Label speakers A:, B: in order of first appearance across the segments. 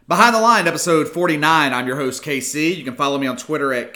A: Behind the Line, episode 49. I'm your host, KC. You can follow me on Twitter at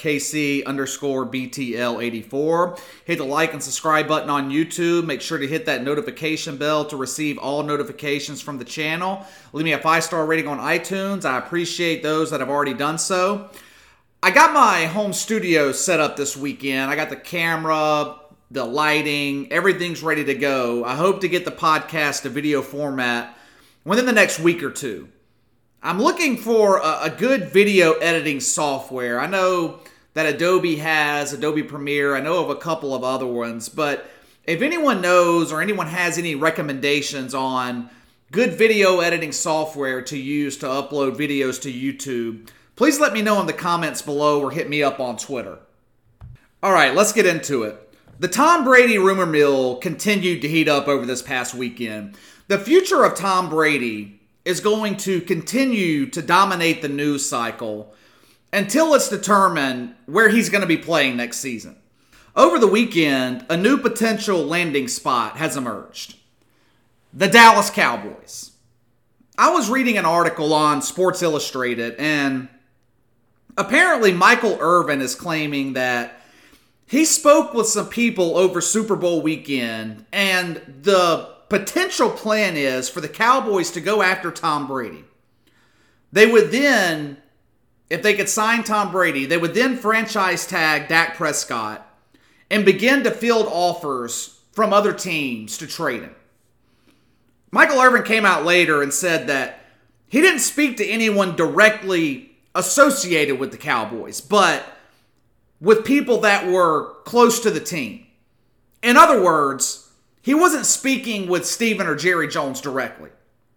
A: KC_BTL84. Hit the like and subscribe button on YouTube. Make sure to hit that notification bell to receive all notifications from the channel. Leave me a 5-star rating on iTunes. I appreciate those that have already done so. I got my home studio set up this weekend. I got the camera, the lighting, everything's ready to go. I hope to get the podcast to video format within the next week or two. I'm looking for a good video editing software. I know that Adobe has Adobe Premiere. I know of a couple of other ones, but if anyone knows or anyone has any recommendations on good video editing software to use to upload videos to YouTube, please let me know in the comments below or hit me up on Twitter. All right, let's get into it. The Tom Brady rumor mill continued to heat up over this past weekend. The future of Tom Brady is going to continue to dominate the news cycle until it's determined where he's going to be playing next season. Over the weekend, a new potential landing spot has emerged. The Dallas Cowboys. I was reading an article on Sports Illustrated, and apparently Michael Irvin is claiming that he spoke with some people over Super Bowl weekend, and the potential plan is for the Cowboys to go after Tom Brady. They would then, if they could sign Tom Brady, they would then franchise tag Dak Prescott and begin to field offers from other teams to trade him. Michael Irvin came out later and said that he didn't speak to anyone directly associated with the Cowboys, but with people that were close to the team. In other words, he wasn't speaking with Stephen or Jerry Jones directly.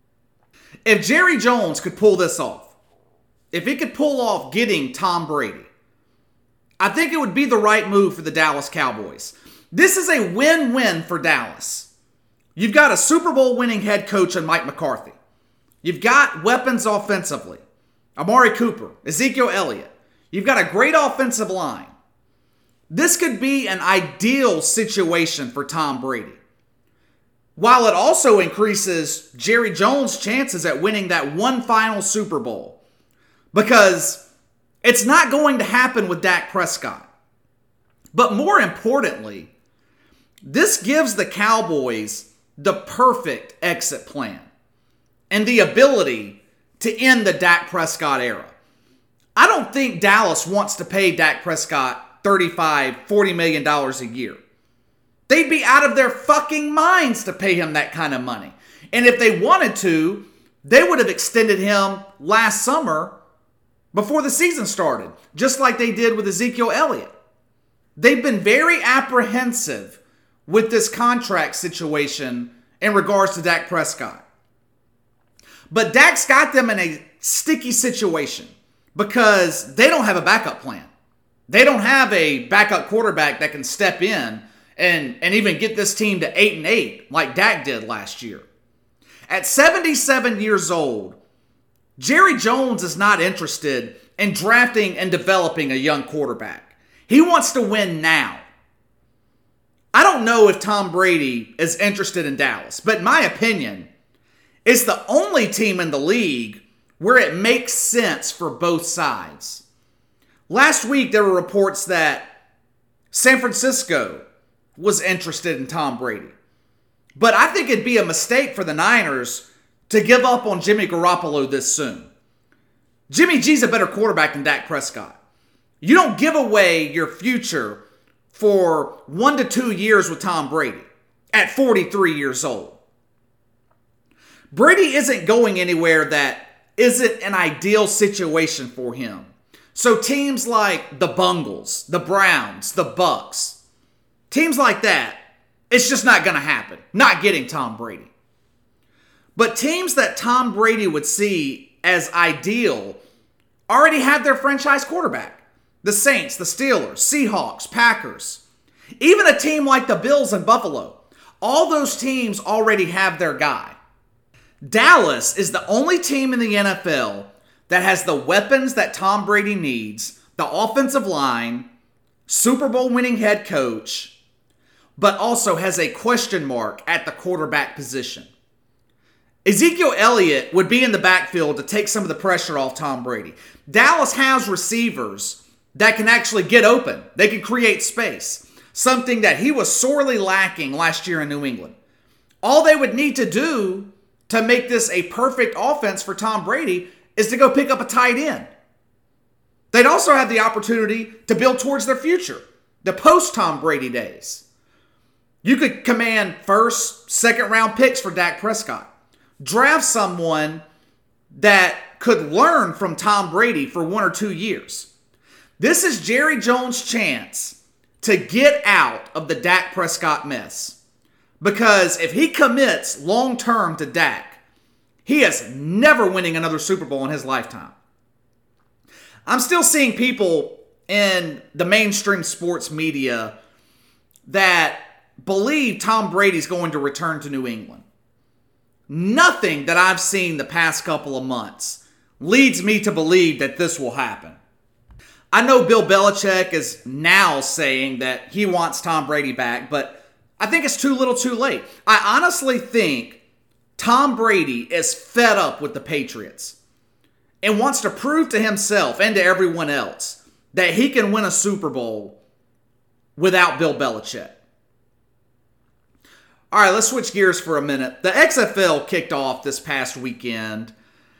A: If Jerry Jones could pull this off, if he could pull off getting Tom Brady, I think it would be the right move for the Dallas Cowboys. This is a win-win for Dallas. You've got a Super Bowl winning head coach in Mike McCarthy. You've got weapons offensively. Amari Cooper, Ezekiel Elliott. You've got a great offensive line. This could be an ideal situation for Tom Brady. While it also increases Jerry Jones' chances at winning that one final Super Bowl. Because it's not going to happen with Dak Prescott. But more importantly, this gives the Cowboys the perfect exit plan and the ability to end the Dak Prescott era. I don't think Dallas wants to pay Dak Prescott $35-40 million a year. They'd be out of their fucking minds to pay him that kind of money. And if they wanted to, they would have extended him last summer before the season started, just like they did with Ezekiel Elliott. They've been very apprehensive with this contract situation in regards to Dak Prescott. But Dak's got them in a sticky situation because they don't have a backup plan. They don't have a backup quarterback that can step in and even get this team to 8-8 like Dak did last year. At 77 years old, Jerry Jones is not interested in drafting and developing a young quarterback. He wants to win now. I don't know if Tom Brady is interested in Dallas, but in my opinion, it's the only team in the league where it makes sense for both sides. Last week, there were reports that San Francisco was interested in Tom Brady. But I think it'd be a mistake for the Niners to give up on Jimmy Garoppolo this soon. Jimmy G's a better quarterback than Dak Prescott. You don't give away your future for 1 to 2 years with Tom Brady at 43 years old. Brady isn't going anywhere that isn't an ideal situation for him. So teams like the Bungles, the Browns, the Bucks, teams like that, it's just not going to happen. Not getting Tom Brady. But teams that Tom Brady would see as ideal already have their franchise quarterback. The Saints, the Steelers, Seahawks, Packers. Even a team like the Bills and Buffalo. All those teams already have their guy. Dallas is the only team in the NFL that has the weapons that Tom Brady needs, the offensive line, Super Bowl winning head coach, but also has a question mark at the quarterback position. Ezekiel Elliott would be in the backfield to take some of the pressure off Tom Brady. Dallas has receivers that can actually get open. They can create space, something that he was sorely lacking last year in New England. All they would need to do to make this a perfect offense for Tom Brady is to go pick up a tight end. They'd also have the opportunity to build towards their future, the post-Tom Brady days. You could command first, second round picks for Dak Prescott. Draft someone that could learn from Tom Brady for 1 or 2 years. This is Jerry Jones' chance to get out of the Dak Prescott mess. Because if he commits long-term to Dak, he is never winning another Super Bowl in his lifetime. I'm still seeing people in the mainstream sports media that believe Tom Brady's going to return to New England. Nothing that I've seen the past couple of months leads me to believe that this will happen. I know Bill Belichick is now saying that he wants Tom Brady back, but I think it's too little too late. I honestly think Tom Brady is fed up with the Patriots and wants to prove to himself and to everyone else that he can win a Super Bowl without Bill Belichick. All right, let's switch gears for a minute. The XFL kicked off this past weekend.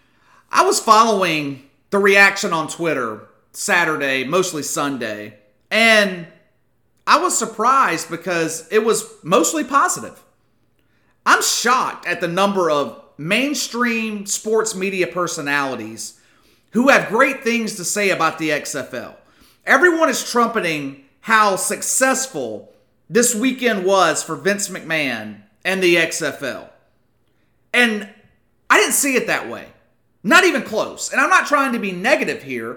A: I was following the reaction on Twitter Saturday, mostly Sunday, and I was surprised because it was mostly positive. I'm shocked at the number of mainstream sports media personalities who have great things to say about the XFL. Everyone is trumpeting how successful this weekend was for Vince McMahon and the XFL. And I didn't see it that way. Not even close. And I'm not trying to be negative here.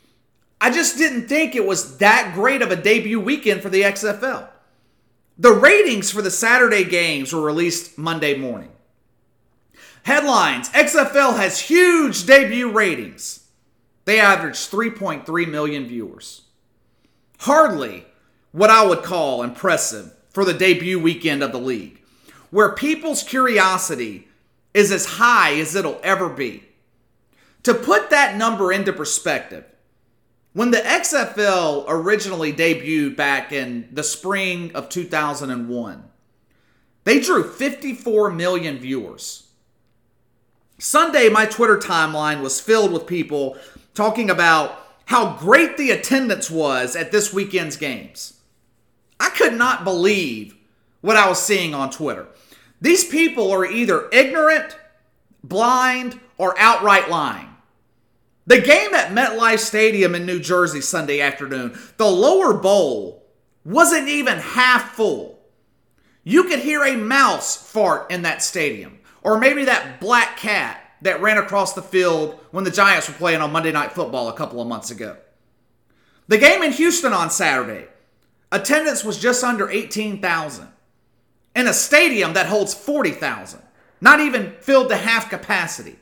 A: I just didn't think it was that great of a debut weekend for the XFL. The ratings for the Saturday games were released Monday morning. Headlines: XFL has huge debut ratings. They averaged 3.3 million viewers. Hardly what I would call impressive for the debut weekend of the league, where people's curiosity is as high as it'll ever be. To put that number into perspective, when the XFL originally debuted back in the spring of 2001, they drew 54 million viewers. Sunday, my Twitter timeline was filled with people talking about how great the attendance was at this weekend's games. I could not believe what I was seeing on Twitter. These people are either ignorant, blind, or outright lying. The game at MetLife Stadium in New Jersey Sunday afternoon, the lower bowl wasn't even half full. You could hear a mouse fart in that stadium, or maybe that black cat that ran across the field when the Giants were playing on Monday Night Football a couple of months ago. The game in Houston on Saturday, attendance was just under 18,000 in a stadium that holds 40,000, not even filled to half capacity.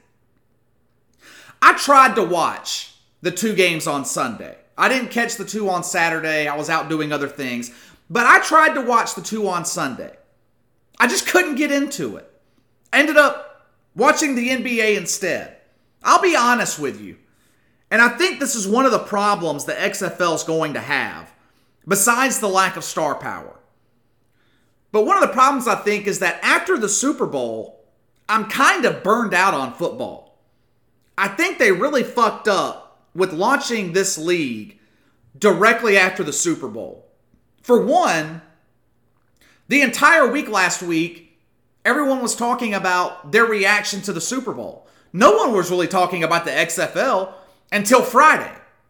A: I tried to watch the two games on Sunday. I didn't catch the two on Saturday. I was out doing other things. But I tried to watch the two on Sunday. I just couldn't get into it. I ended up watching the NBA instead. I'll be honest with you. And I think this is one of the problems the XFL is going to have, besides the lack of star power. But one of the problems I think is that after the Super Bowl, I'm kind of burned out on football. I think they really fucked up with launching this league directly after the Super Bowl. For one, the entire week last week, everyone was talking about their reaction to the Super Bowl. No one was really talking about the XFL until Friday.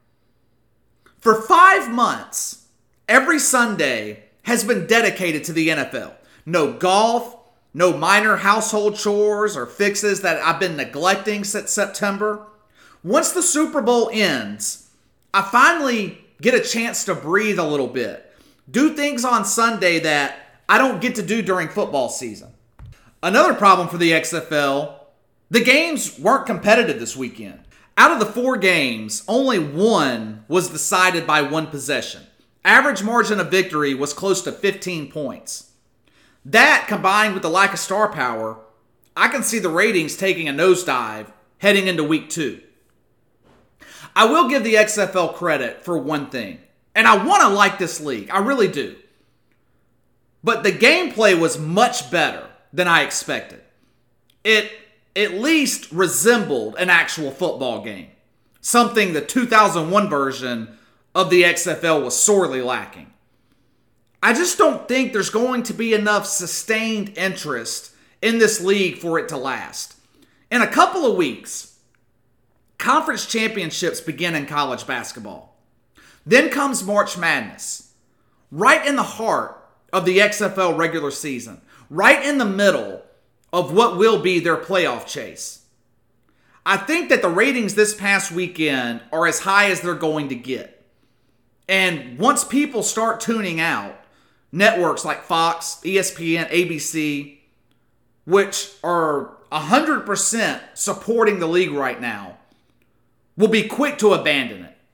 A: For 5 months, every Sunday has been dedicated to the NFL. No golf, no minor household chores or fixes that I've been neglecting since September. Once the Super Bowl ends, I finally get a chance to breathe a little bit. Do things on Sunday that I don't get to do during football season. Another problem for the XFL, the games weren't competitive this weekend. Out of the 4 games, only one was decided by one possession. Average margin of victory was close to 15 points. That, combined with the lack of star power, I can see the ratings taking a nosedive heading into week 2. I will give the XFL credit for one thing, and I want to like this league. I really do. But the gameplay was much better than I expected. It at least resembled an actual football game, something the 2001 version of the XFL was sorely lacking. I just don't think there's going to be enough sustained interest in this league for it to last. In a couple of weeks, conference championships begin in college basketball. Then comes March Madness, right in the heart of the XFL regular season, right in the middle of what will be their playoff chase. I think that the ratings this past weekend are as high as they're going to get. And once people start tuning out, networks like Fox, ESPN, ABC, which are 100% supporting the league right now, will be quick to abandon it.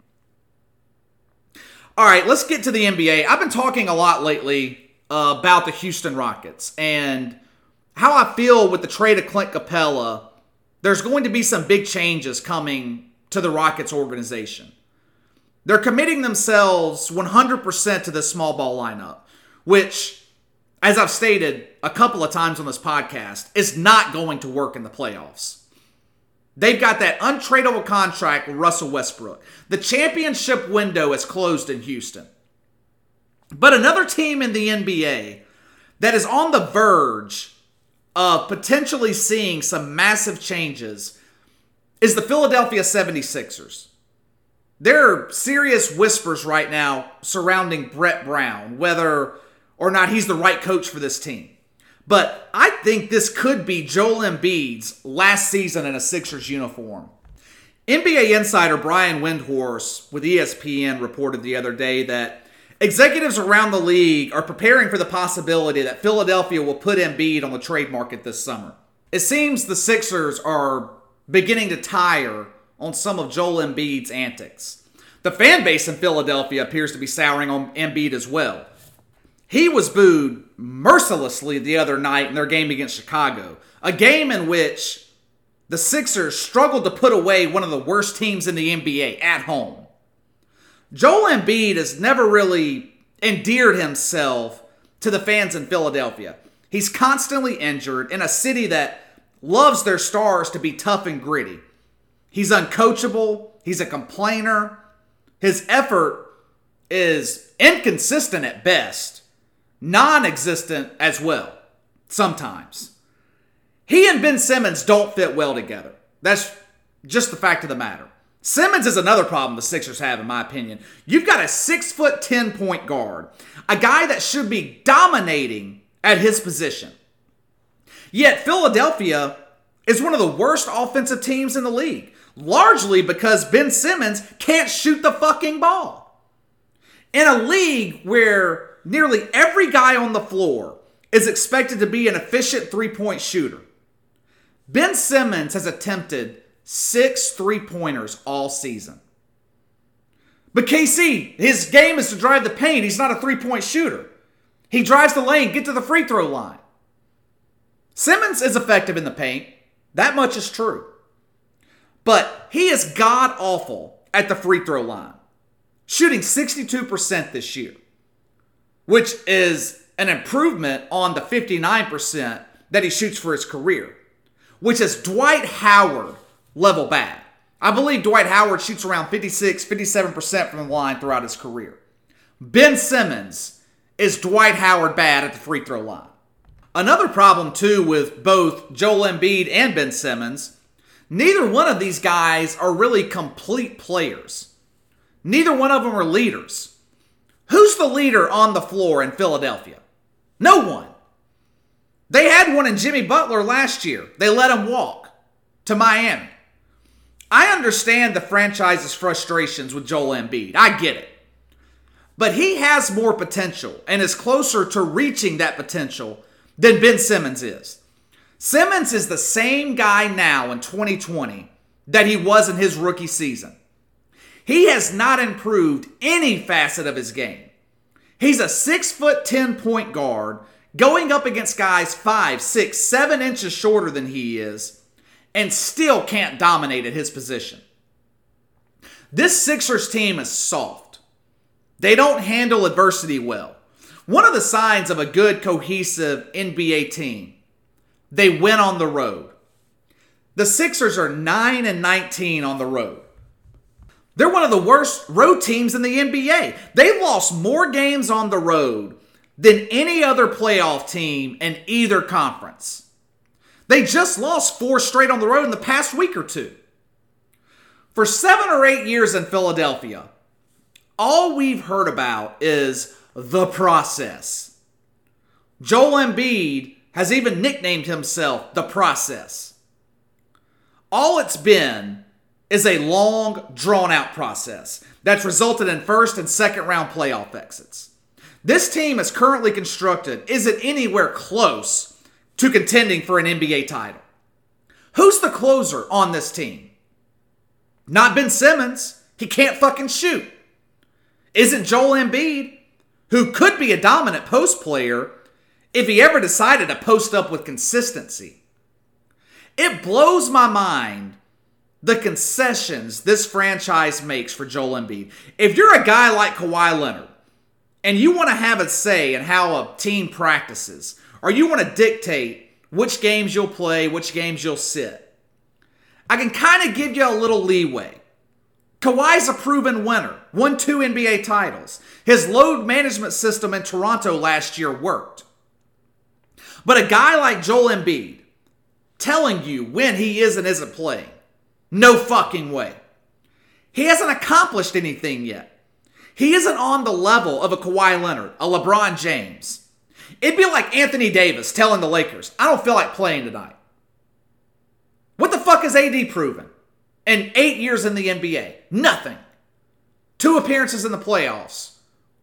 A: All right, let's get to the NBA. I've been talking a lot lately about the Houston Rockets and how I feel with the trade of Clint Capella. There's going to be some big changes coming to the Rockets organization. They're committing themselves 100% to the small ball lineup, which, as I've stated a couple of times on this podcast, is not going to work in the playoffs. They've got that untradeable contract with Russell Westbrook. The championship window is closed in Houston. But another team in the NBA that is on the verge of potentially seeing some massive changes is the Philadelphia 76ers. There are serious whispers right now surrounding Brett Brown, whether or not he's the right coach for this team. But I think this could be Joel Embiid's last season in a Sixers uniform. NBA insider Brian Windhorst with ESPN reported the other day that executives around the league are preparing for the possibility that Philadelphia will put Embiid on the trade market this summer. It seems the Sixers are beginning to tire on some of Joel Embiid's antics. The fan base in Philadelphia appears to be souring on Embiid as well. He was booed mercilessly the other night in their game against Chicago, a game in which the Sixers struggled to put away one of the worst teams in the NBA at home. Joel Embiid has never really endeared himself to the fans in Philadelphia. He's constantly injured in a city that loves their stars to be tough and gritty. He's uncoachable. He's a complainer. His effort is inconsistent at best, non-existent as well, sometimes. He and Ben Simmons don't fit well together. That's just the fact of the matter. Simmons is another problem the Sixers have, in my opinion. You've got a 6'10" point guard, a guy that should be dominating at his position. Yet Philadelphia is one of the worst offensive teams in the league, largely because Ben Simmons can't shoot the fucking ball. In a league where nearly every guy on the floor is expected to be an efficient three-point shooter, Ben Simmons has attempted 6 3-pointers all season. But KC, his game is to drive the paint. He's not a three-point shooter. He drives the lane, get to the free throw line. Simmons is effective in the paint. That much is true. But he is god-awful at the free throw line, shooting 62% this year, which is an improvement on the 59% that he shoots for his career, which is Dwight Howard level bad. I believe Dwight Howard shoots around 56, 57% from the line throughout his career. Ben Simmons is Dwight Howard bad at the free throw line. Another problem, too, with both Joel Embiid and Ben Simmons, neither one of these guys are really complete players. Neither one of them are leaders. Who's the leader on the floor in Philadelphia? No one. They had one in Jimmy Butler last year. They let him walk to Miami. I understand the franchise's frustrations with Joel Embiid. I get it. But he has more potential and is closer to reaching that potential than Ben Simmons is. Simmons is the same guy now in 2020 that he was in his rookie season. He has not improved any facet of his game. He's a 6'10" point guard going up against guys 5, 6, 7 inches shorter than he is, and still can't dominate at his position. This Sixers team is soft. They don't handle adversity well. One of the signs of a good, cohesive NBA team, they win on the road. The Sixers are 9-19 on the road. They're one of the worst road teams in the NBA. They lost more games on the road than any other playoff team in either conference. They just lost 4 straight on the road in the past week or two. For 7 or 8 years in Philadelphia, all we've heard about is the process. Joel Embiid has even nicknamed himself the process. All it's been is a long, drawn-out process that's resulted in first and second round playoff exits. This team as currently constructed isn't anywhere close to contending for an NBA title. Who's the closer on this team? Not Ben Simmons. He can't fucking shoot. Isn't Joel Embiid, who could be a dominant post player if he ever decided to post up with consistency. It blows my mind the concessions this franchise makes for Joel Embiid. If you're a guy like Kawhi Leonard and you want to have a say in how a team practices, or you want to dictate which games you'll play, which games you'll sit, I can kind of give you a little leeway. Kawhi's a proven winner, won 2 NBA titles. His load management system in Toronto last year worked. But a guy like Joel Embiid telling you when he is and isn't playing, no fucking way. He hasn't accomplished anything yet. He isn't on the level of a Kawhi Leonard, a LeBron James. It'd be like Anthony Davis telling the Lakers, I don't feel like playing tonight. What the fuck has AD proven in 8 years in the NBA? Nothing. 2 appearances in the playoffs.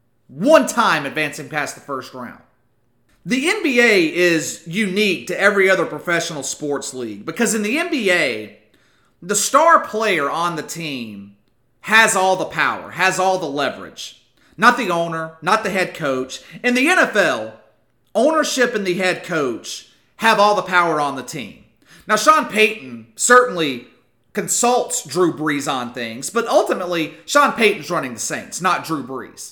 A: 1 time advancing past the first round. The NBA is unique to every other professional sports league because in the NBA, the star player on the team has all the power, has all the leverage. Not the owner, not the head coach. In the NFL, ownership and the head coach have all the power on the team. Now, Sean Payton certainly consults Drew Brees on things, but ultimately, Sean Payton's running the Saints, not Drew Brees.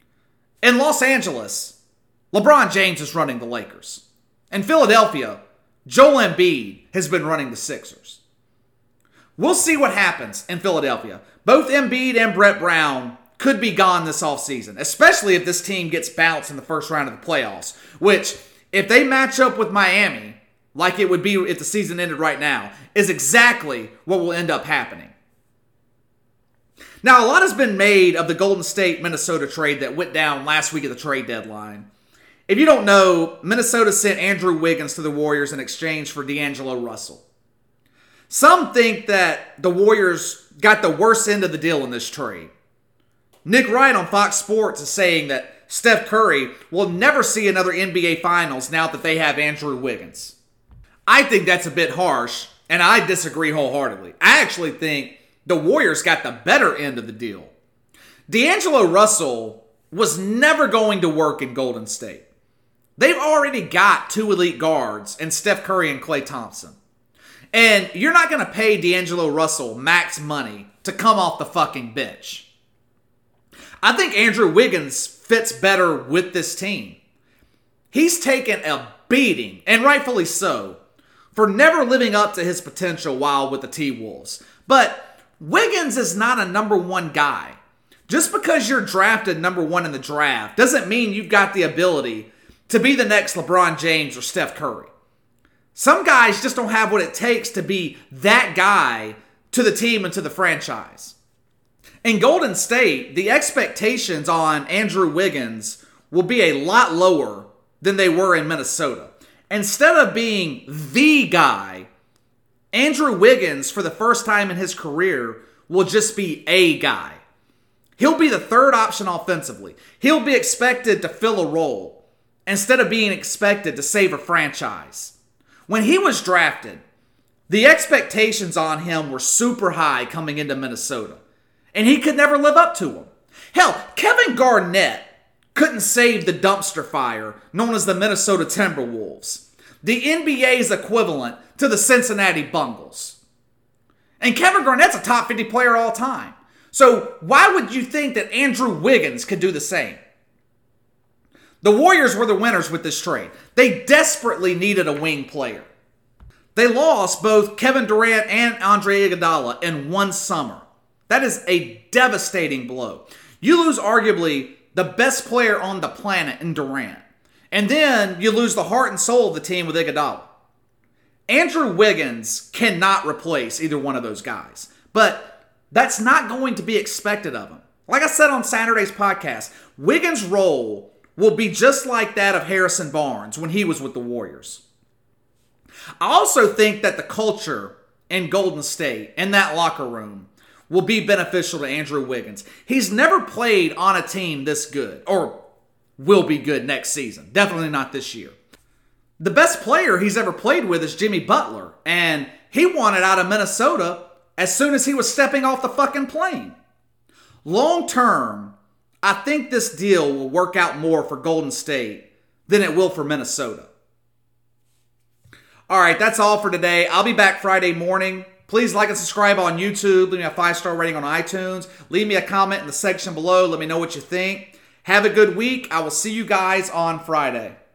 A: In Los Angeles, LeBron James is running the Lakers. In Philadelphia, Joel Embiid has been running the Sixers. We'll see what happens in Philadelphia. Both Embiid and Brett Brown could be gone this offseason, especially if this team gets bounced in the first round of the playoffs, which, if they match up with Miami, like it would be if the season ended right now, is exactly what will end up happening. Now, a lot has been made of the Golden State-Minnesota trade that went down last week at the trade deadline. If you don't know, Minnesota sent Andrew Wiggins to the Warriors in exchange for D'Angelo Russell. Some think that the Warriors got the worst end of the deal in this trade. Nick Wright on Fox Sports is saying that Steph Curry will never see another NBA Finals now that they have Andrew Wiggins. I think that's a bit harsh, and I disagree wholeheartedly. I actually think the Warriors got the better end of the deal. D'Angelo Russell was never going to work in Golden State. They've already got 2 elite guards in Steph Curry and Klay Thompson. And you're not going to pay D'Angelo Russell max money to come off the fucking bench. I think Andrew Wiggins fits better with this team. He's taken a beating, and rightfully so, for never living up to his potential while with the T-Wolves. But Wiggins is not a number 1 guy. Just because you're drafted number 1 in the draft doesn't mean you've got the ability to be the next LeBron James or Steph Curry. Some guys just don't have what it takes to be that guy to the team and to the franchise. In Golden State, the expectations on Andrew Wiggins will be a lot lower than they were in Minnesota. Instead of being the guy, Andrew Wiggins, for the first time in his career, will just be a guy. He'll be the third option offensively. He'll be expected to fill a role instead of being expected to save a franchise. When he was drafted, the expectations on him were super high coming into Minnesota, and he could never live up to them. Hell, Kevin Garnett couldn't save the dumpster fire known as the Minnesota Timberwolves, the NBA's equivalent to the Cincinnati Bungles. And Kevin Garnett's a top 50 player all time. So why would you think that Andrew Wiggins could do the same? The Warriors were the winners with this trade. They desperately needed a wing player. They lost both Kevin Durant and Andre Iguodala in one summer. That is a devastating blow. You lose arguably the best player on the planet in Durant. And then you lose the heart and soul of the team with Iguodala. Andrew Wiggins cannot replace either one of those guys. But that's not going to be expected of him. Like I said on Saturday's podcast, Wiggins' role will be just like that of Harrison Barnes when he was with the Warriors. I also think that the culture in Golden State, in that locker room, will be beneficial to Andrew Wiggins. He's never played on a team this good, or will be good next season. Definitely not this year. The best player he's ever played with is Jimmy Butler, and he wanted out of Minnesota as soon as he was stepping off the fucking plane. Long term, I think this deal will work out more for Golden State than it will for Minnesota. All right, that's all for today. I'll be back Friday morning. Please like and subscribe on YouTube. Leave me a 5-star rating on iTunes. Leave me a comment in the section below. Let me know what you think. Have a good week. I will see you guys on Friday.